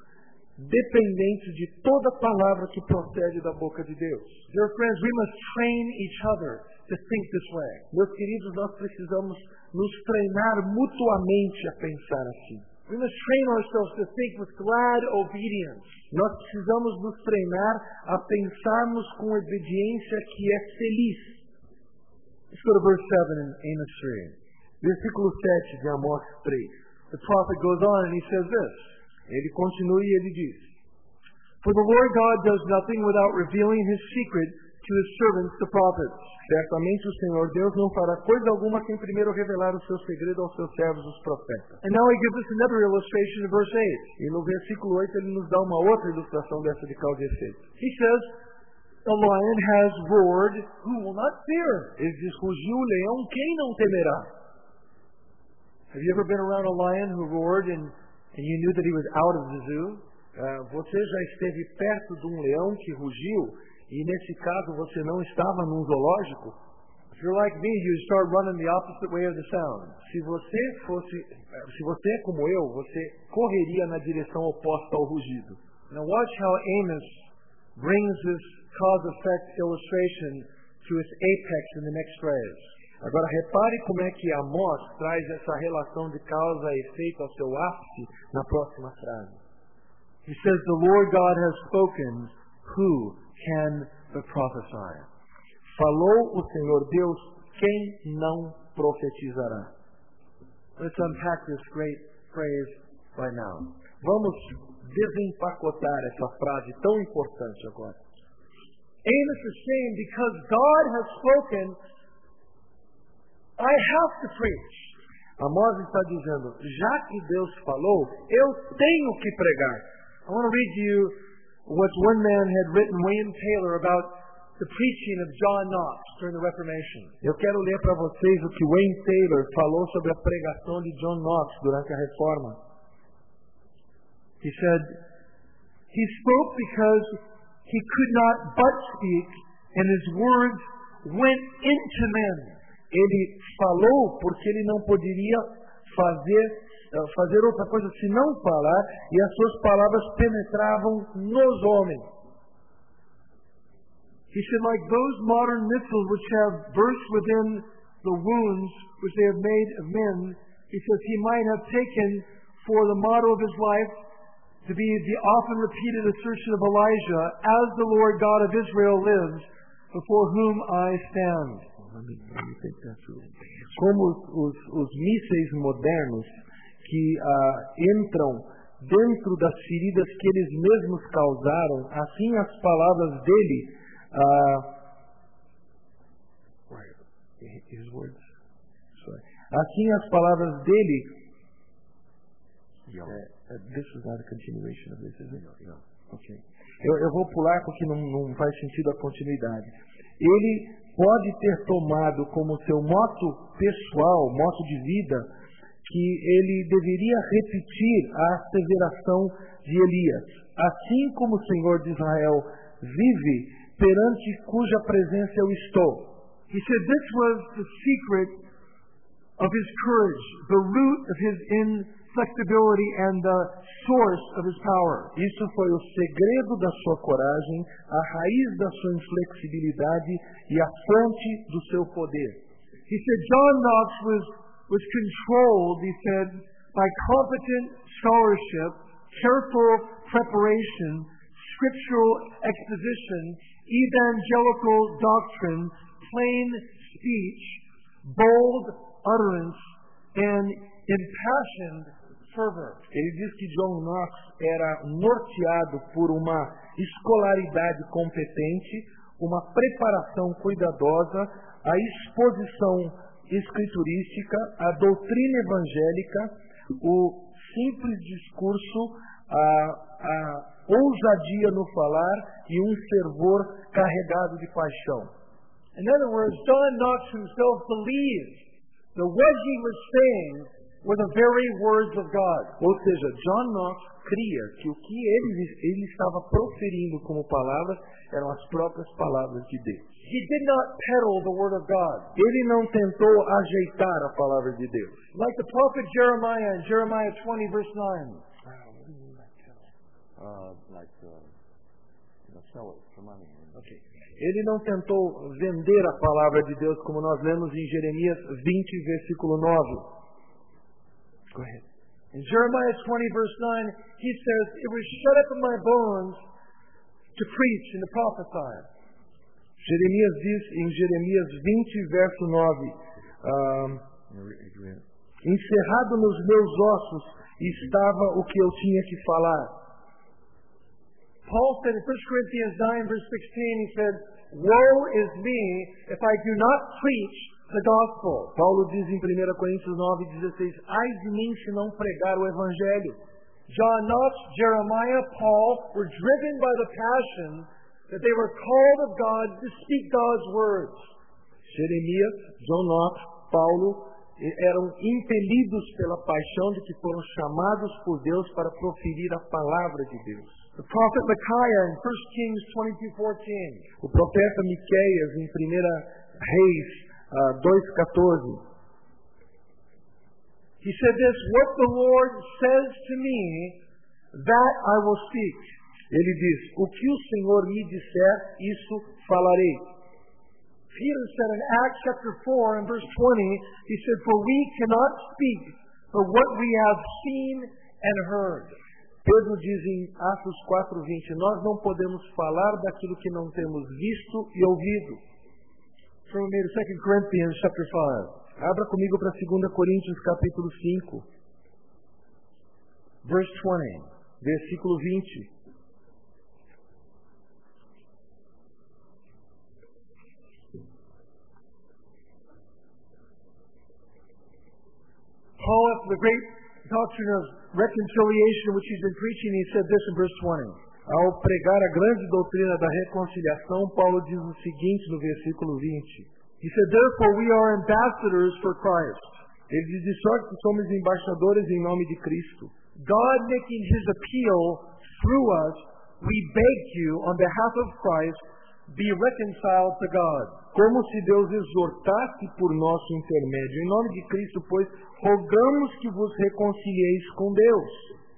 dependentes de toda palavra que procede da boca de Deus. Dear friends, we must train each other to think this way. Meus queridos, nós precisamos nos treinar mutuamente a pensar assim. We must train ourselves to think with glad obedience. Nós precisamos nos treinar a pensarmos com obediência que é feliz. Let's go to verse 7 in Amos 3. Versículo 7 de Amós 3. The prophet goes on and he says this. Ele continua e ele diz: For the Lord God does nothing without revealing His secret to to his servants, the prophets. Certamente o Senhor Deus não fará coisa alguma sem primeiro revelar o seu segredo aos seus servos, os profetas. And now he gives us another illustration in verse 8. E no versículo 8 ele nos dá uma outra ilustração dessa de causa e efeito. He says, the lion has roared, who will not fear? Ele diz, rugiu o leão, quem não temerá? Have you ever been around a lion who roared and you knew that he was out of the zoo? Você já esteve perto de um leão que rugiu e nesse caso você não estava num zoológico? If you're like me, you start running the opposite way of the sound. Se você é como eu, você correria na direção oposta ao rugido. Now watch how Amos brings this cause-effect illustration to its apex in the next phrase. Agora repare como é que Amós traz essa relação de causa e efeito ao seu ápice na próxima frase. He says, the Lord God has spoken, who can but prophesy? Falou o Senhor Deus, quem não profetizará? Let's unpack this great phrase right now. Vamos desempacotar essa frase tão importante agora. Amos is saying, because God has spoken, I have to preach. Amós está dizendo, já que Deus falou, eu tenho que pregar. I want to read to you what one man had written, William Taylor, about the preaching of John Knox during the Reformation. Eu quero ler para vocês o que Wayne Taylor falou sobre a pregação de John Knox durante a Reforma. He said, he spoke because he could not but speak, and his words went into men. Ele falou porque ele não poderia fazer outra coisa senão falar, e as suas palavras penetravam nos homens. He said, like those modern missiles which have burst within the wounds which they have made of men, he says he might have taken for the motto of his life to be the often repeated assertion of Elijah, as the Lord God of Israel lives, before whom I stand. Como os mísseis modernos que entram dentro das feridas que eles mesmos causaram, assim as palavras dele, assim as palavras dele, this is not a continuation of this, is it? No. Okay. Eu vou pular porque não faz sentido a continuidade. Ele pode ter tomado como seu moto pessoal, moto de vida, que ele deveria repetir a asseveração de Elias. Assim como o Senhor de Israel vive, perante cuja presença eu estou. He said this was the secret of his courage, the root of his inflexibility and the source of his power. Isso foi o segredo da sua coragem, a raiz da sua inflexibilidade e a fonte do seu poder. He said John Knox was controlled, he said, by competent scholarship, careful preparation, scriptural exposition, evangelical doctrine, plain speech, bold utterance, and impassioned fervor. Ele diz que John Knox era norteado por uma escolaridade competente, uma preparação cuidadosa, a exposição escriturística, a doutrina evangélica, o simples discurso, a ousadia no falar e um fervor carregado de paixão. In other words, John Knox himself believed that what he was saying were the very words of God. Ou seja, John Knox cria que o que ele estava proferindo como palavras eram as próprias palavras de Deus. He did not peddle the word of God. Ele não tentou ajeitar a palavra de Deus. Like the prophet Jeremiah in Jeremiah 20 verse 9. Sell it for money. Okay. Ele não tentou vender a palavra de Deus como nós lemos em Jeremias 20, versículo 9. Go ahead. In Jeremiah 20 verse 9, he says, it was shut up in my bones to preach and to prophesy. Jeremias diz em Jeremias 20, verso 9, encerrado nos meus ossos estava o que eu tinha que falar. Paul said in 1 Corinthians 9 verse 16, he said, "Woe is me if I do not preach the gospel." Paulo diz em 1 Coríntios 9:16, ai de mim se não pregar o evangelho. John Knox, Jeremiah, Paul were driven by the passion that they were called of God to speak God's words. Jeremias, John Knox, Paulo eram impelidos pela paixão de que foram chamados por Deus para proferir a palavra de Deus. The prophet Micaiah in 1 Kings 22:14. O profeta Miqueias em 1 Reis 2:14. He said this, "What the Lord says to me, that I will speak." Ele diz, o que o Senhor me disser, isso falarei. Peter said in Acts chapter 4 and verse 20, he said, "For we cannot speak but what we have seen and heard." Pedro diz em Atos 4:20, nós não podemos falar daquilo que não temos visto e ouvido. Turn with me to 2 Corinthians chapter 5. Abra comigo para 2 Coríntios capítulo 5. Verse 20. Versículo 20. Paul, after the great doctrine of reconciliation which he's been preaching, he said this in verse 20. Ao pregar a grande doutrina da reconciliação, Paulo diz o seguinte no versículo 20. He said, "Therefore we are ambassadors for Christ." Ele diz, de sorte que somos embaixadores em nome de Cristo. God making his appeal through us, we beg you on behalf of Christ, be reconciled to God. Como se Deus exortasse por nosso intermédio. Em nome de Cristo, pois, rogamos que vos reconcilieis com Deus.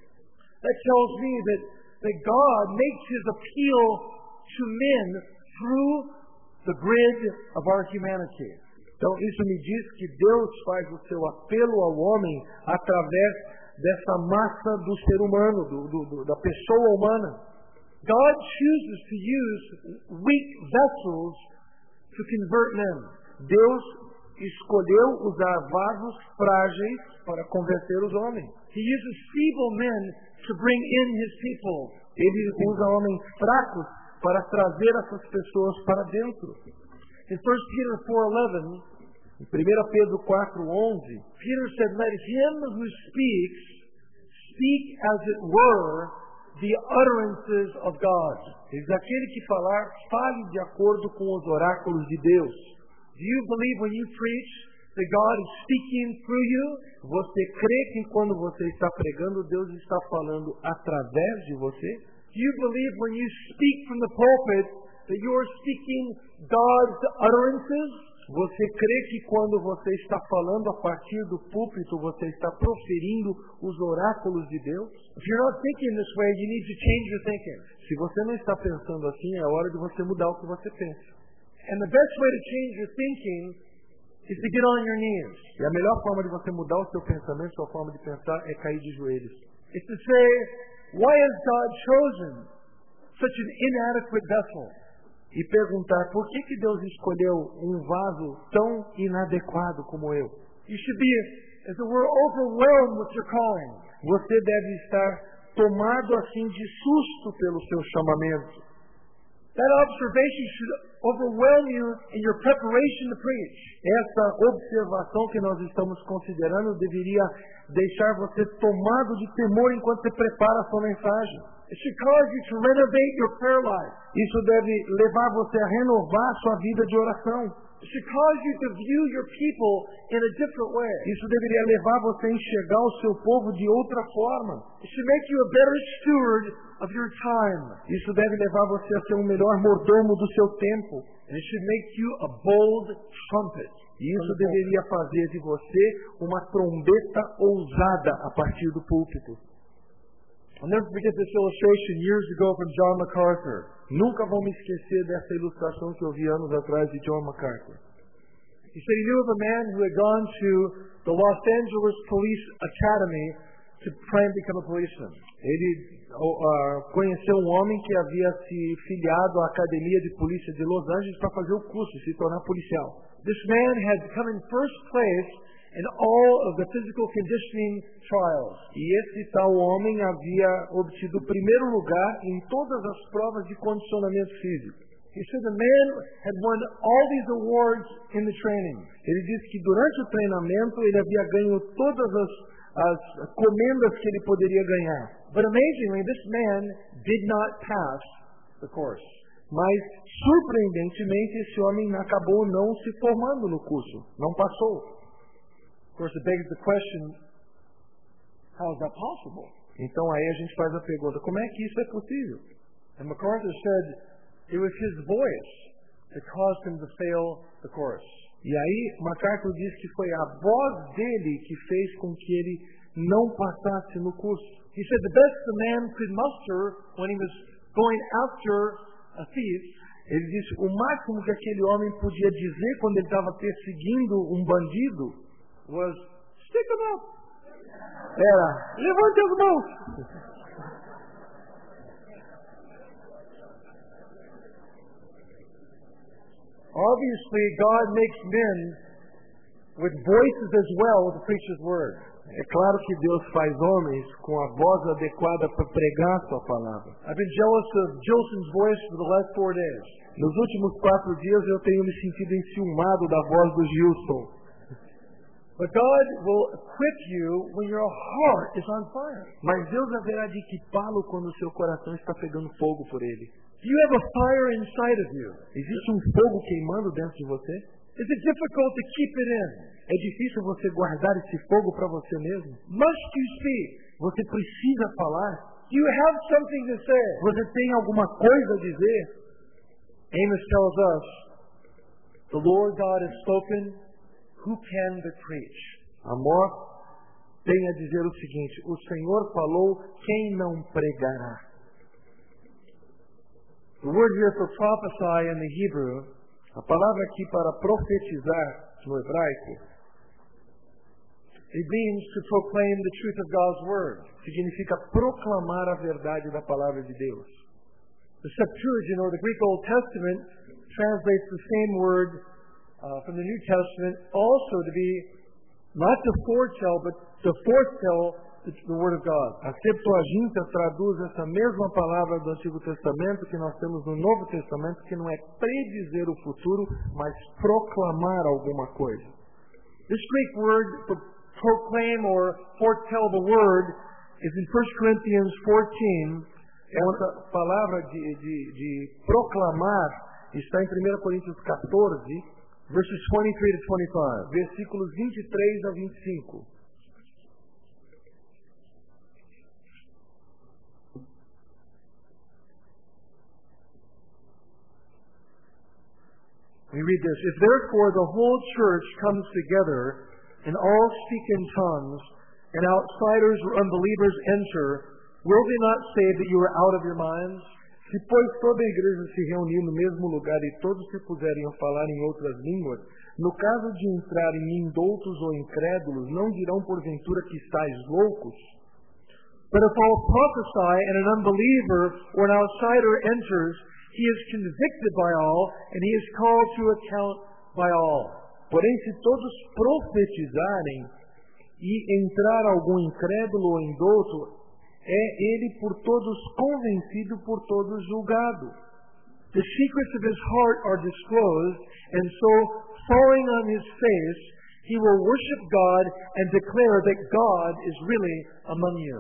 That tells me that God makes his appeal to men through the grid of our humanity. Então, isso me diz que Deus faz o seu apelo ao homem através dessa massa do ser humano, da pessoa humana. God chooses to use weak vessels to convert men. Deus escolheu usar vasos frágeis para converter os homens. He uses feeble men to bring in his people. Ele usa homens fracos para trazer essas pessoas para dentro. In 1 Peter 4:11, em 1 Pedro 4:11, Peter said, "Let him who speaks speak as it were the utterances of God." Diz, aquele que falar, fale de acordo com os oráculos de Deus. Do you believe when you preach that God is speaking through you? Você crê que quando você está pregando, Deus está falando através de você? Do you believe when you speak from the pulpit that you are speaking God's utterances? Você crê que quando você está falando a partir do púlpito, você está proferindo os oráculos de Deus? If you're not thinking this way, you need to change your thinking. Se você não está pensando assim, é hora de você mudar o que você pensa. And the best way to change your thinking is to get on your knees. E a melhor forma de você mudar o seu pensamento, sua forma de pensar, é cair de joelhos. It's to say, why has God chosen such an inadequate vessel? E perguntar, por que Deus escolheu um vaso tão inadequado como eu? You should be, as it were, overwhelmed with your calling. Você deve estar tomado assim de susto pelo seu chamamento. That observation should overwhelm you in your preparation to preach. Essa observação que nós estamos considerando deveria deixar você tomado de temor enquanto você prepara a sua mensagem. It should cause you to renovate your prayer life. Isso deve levar você a renovar a sua vida de oração. It should cause you to view your people in a different way. Isso deveria levar você a enxergar o seu povo de outra forma. It should make you a better steward of your time. Isso deve levar você a ser um melhor mordomo do seu tempo. And it should make you a bold trumpet. Isso deveria fazer de você uma trombeta ousada a partir do púlpito. I'll never forget this illustration years ago from John MacArthur. Nunca vou me esquecer dessa ilustração que eu vi anos atrás de John MacArthur. He said he knew of a man who had gone to the Los Angeles Police Academy to try and become a policeman. Ele conheceu um homem que havia se filiado à Academia de Polícia de Los Angeles para fazer o curso, se tornar policial. This man had come in first place in all of the physical conditioning trials. E esse tal homem havia obtido o primeiro lugar em todas as provas de condicionamento físico. He said the man had won all these awards in the training. Ele disse que durante o treinamento ele havia ganho todas as comendas que ele poderia ganhar. But amazingly, this man did not pass the course. Mas, surpreendentemente, esse homem acabou não se formando no curso. Não passou. Of course, it begs the question, how is that possible? Então aí a gente faz a pergunta, como é que isso é possível? And MacArthur said it was his voice that caused him to fail the course. E aí MacArthur diz que foi a voz dele que fez com que ele não passasse no curso. He said the best the man could muster when he was going after a thief. Ele disse o máximo que aquele homem podia dizer quando ele estava perseguindo um bandido was stick him up. Era, levante as mãos. Obviously, God makes men with voices as well to preach His word. É claro que Deus faz homens com a voz adequada para pregar a sua palavra. I've been jealous of Jilson's voice for the last 4 days. Nos últimos 4 dias eu tenho me sentido enciumado da voz do Gilson. But God will equip you when your heart is on fire. Mas Deus haverá de equipá-lo quando o seu coração está pegando fogo por ele. You have a fire inside of you. Existe um fogo queimando dentro de você? Is it difficult to keep it in? É difícil você guardar esse fogo para você mesmo? Must you speak? Você precisa falar? Do you have something to say? Você tem alguma coisa a dizer? Amos tells us, the Lord God has spoken, who can but preach? Amós tem a dizer o seguinte, o Senhor falou, quem não pregará? The word here for prophesy in the Hebrew, a palavra aqui para profetizar no hebraico, it means to proclaim the truth of God's word. Significa proclamar a verdade da palavra de Deus. The Septuagint, or the Greek Old Testament, translates the same word from the New Testament also to be not to foretell, but to foretell the word of God. A Septuaginta traduz essa mesma palavra do Antigo Testamento que nós temos no Novo Testamento, que não é predizer o futuro, mas proclamar alguma coisa. This Greek word for proclaim or foretell the word is in 1 Corinthians 14. Essa palavra de proclamar está em 1 Coríntios 14, verses 23 to 25. Versículos 23 a 25. We read this. If therefore the whole church comes together and all speak in tongues, and outsiders or unbelievers enter, will they not say that you are out of your minds? Se, pois, toda a igreja se reunir no mesmo lugar e todos se puserem a falar em outras línguas, no caso de entrarem indoutos ou incrédulos, não dirão porventura que estáis loucos? But if all prophesy and an unbeliever or an outsider enters, he is convicted by all, and he is called to account by all. Porém, se todos profetizarem e entrar algum incrédulo ou indouto, é ele por todos convencido, por todos julgado. The secrets of his heart are disclosed, and so, falling on his face, he will worship God and declare that God is really among you.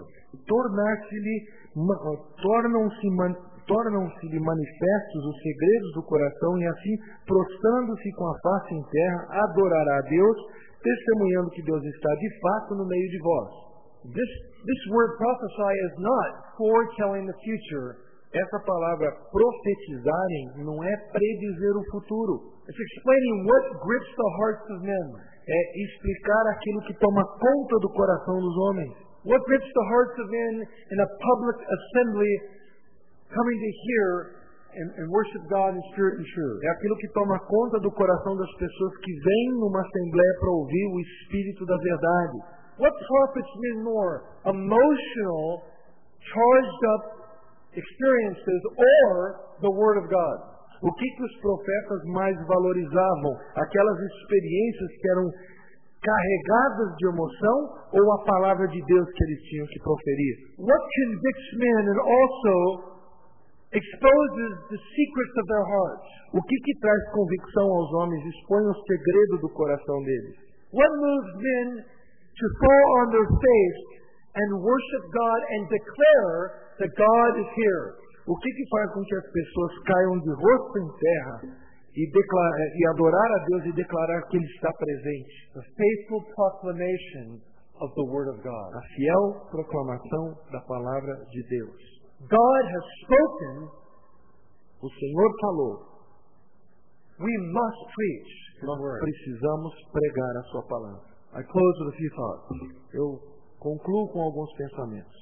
Tornam-se-lhe manifestos os segredos do coração, e assim, prostrando-se com a face em terra, adorará a Deus, testemunhando que Deus está de fato no meio de vós. This word prophesy is not foretelling the future. Essa palavra profetizarem não é predizer o futuro. It's explaining what grips the hearts of men. É explicar aquilo que toma conta do coração dos homens. What grips the hearts of men in a public assembly coming to hear and worship God in spirit and truth. É aquilo que toma conta do coração das pessoas que vêm numa assembleia para ouvir o Espírito da verdade. What profits men more? Emotional, charged up experiences or the Word of God? O que os profetas mais valorizavam? Aquelas experiências que eram carregadas de emoção ou a palavra de Deus que eles tinham que proferir? What convicts men and also exposes the secrets of their hearts? O que traz convicção aos homens? Expõe o segredo do coração deles. What moves men to fall on their face and worship God and declare that God is here? O que faz com que as pessoas caiam de rosto em terra e adorar a Deus e declarar que Ele está presente? The faithful proclamation of the Word of God. A fiel proclamação da palavra de Deus. God has spoken. O Senhor falou. We must preach His Nós Word. precisamos pregar a sua palavra. I close with a few thoughts. Eu concluo com alguns pensamentos.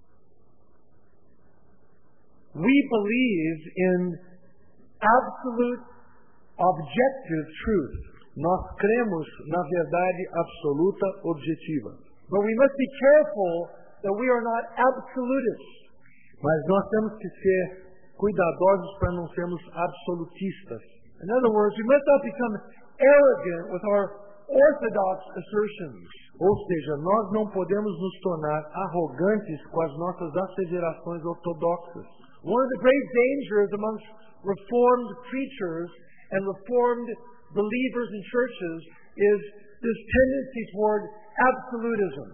We believe in absolute objective truth. Nós cremos na verdade absoluta objetiva. But we must be careful that we are not absolutists. Mas nós temos que ser cuidadosos para não sermos absolutistas. In other words, we must not become arrogant with our orthodox assertions. Ou seja, nós não podemos nos tornar arrogantes com as nossas asseverações ortodoxas. One of the great dangers amongst Reformed preachers and Reformed believers in churches is this tendency toward absolutism.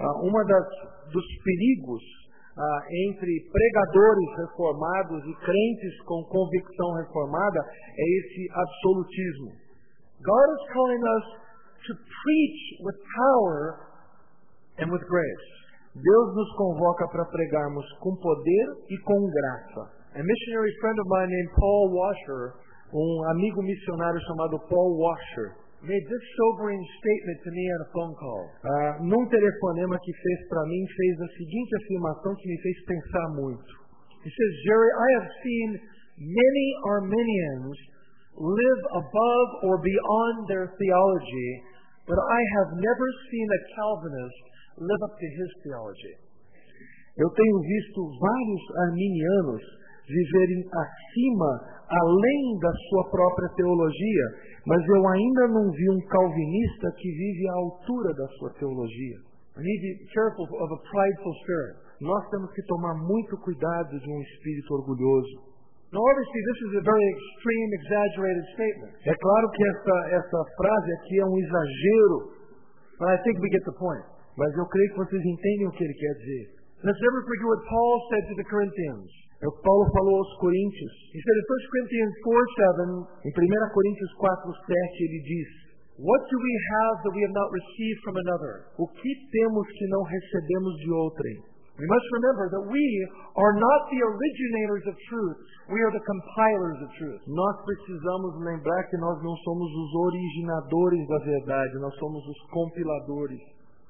Dos perigos entre pregadores reformados e crentes com convicção reformada é esse absolutismo. God is calling us to preach with power and with grace. Deus nos convoca para pregarmos com poder e com graça. A missionary friend of mine named Paul Washer, amigo missionário chamado Paul Washer, made this sobering statement to me on a phone call. Num telefonema que fez para mim, fez a seguinte afirmação que me fez pensar muito. He says, Jerry, I have seen many Arminians live above or beyond their theology, but I have never seen a Calvinist live up to his theology. Eu tenho visto vários arminianos viverem acima, além da sua própria teologia, mas eu ainda não vi um calvinista que vive à altura da sua teologia. We need to be careful of a prideful spirit. Nós temos que tomar muito cuidado de um espírito orgulhoso. Now, obviously, this is a very extreme, exaggerated statement. É claro que essa frase aqui é um exagero, but I think we get the point. Mas eu creio que vocês entendem o que ele quer dizer. Let's never forget what Paul said to the Corinthians. Paulo falou aos Coríntios. He said in 1 Corinthians 4:7, em 1 Coríntios 4:7, ele diz: What do we have that we have not received from another? O que temos que não recebemos de outrem? We must remember that we are not the originators of truth. We are the compilers of truth. Nós precisamos lembrar que nós não somos os originadores da verdade, nós somos os compiladores.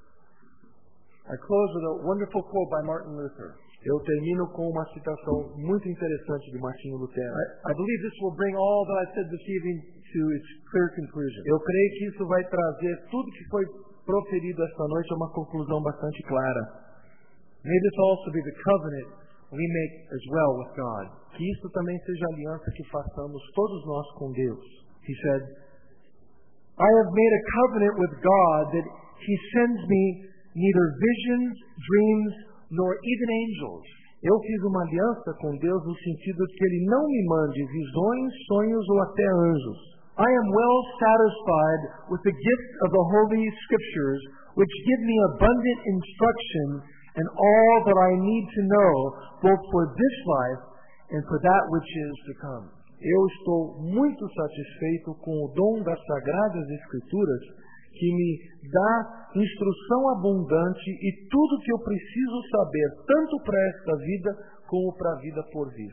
I close with a wonderful quote by Martin Luther. Eu termino com uma citação muito interessante de Martinho Lutero. I believe this will bring all that I said this evening to its clear conclusion. Eu creio que isso vai trazer tudo que foi proferido esta noite a uma conclusão bastante clara. May this also be the covenant we make as well with God. Que isso também seja a aliança que façamos todos nós com Deus. He said, I have made a covenant with God that He sends me neither visions, dreams, nor even angels. Eu fiz uma aliança com Deus no sentido de que Ele não me mande visões, sonhos ou até anjos. I am well satisfied with the gift of the Holy Scriptures, which give me abundant instruction and all that I need to know, both for this life and for that which is to come. Eu estou muito satisfeito com o dom das Sagradas Escrituras, que me dá instrução abundante e tudo que eu preciso saber, tanto para esta vida como para a vida por vir.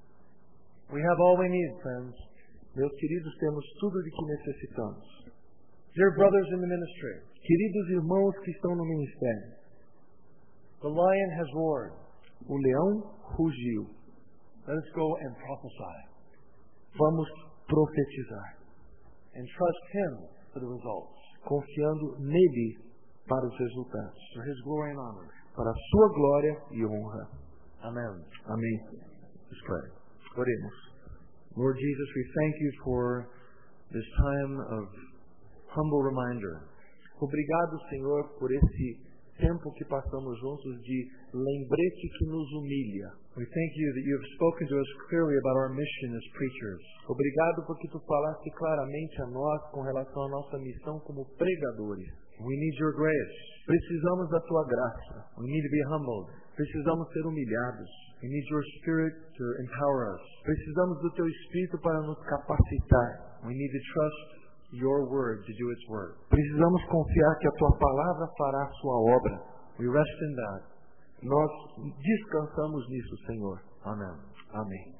We have all we need, friends. Meus queridos, temos tudo de que necessitamos. Dear brothers in the ministry, queridos irmãos que estão no ministério, the lion has roared. O leão rugiu. Let us go and prophesy. Vamos profetizar. And trust Him for the results. Confiando nele para os resultados. For His glory and honor. Para a sua glória e honra. Amen. Amém. Let's pray. Oremos. Lord Jesus, we thank you for this time of humble reminder. Obrigado, Senhor, por esse tempo que passamos juntos de lembrete que nos humilha. We thank you that you have spoken to us clearly about our mission as preachers. Obrigado porque tu falaste claramente a nós com relação à nossa missão como pregadores. We need your grace. Precisamos da tua graça. We need to be humbled. Precisamos ser humilhados. We need your Spirit to empower us. Precisamos do teu Espírito para nos capacitar. We need to trust your word to do its work. Precisamos confiar que a tua palavra fará a sua obra. We rest in that. Nós descansamos nisso, Senhor. Amen. Amém.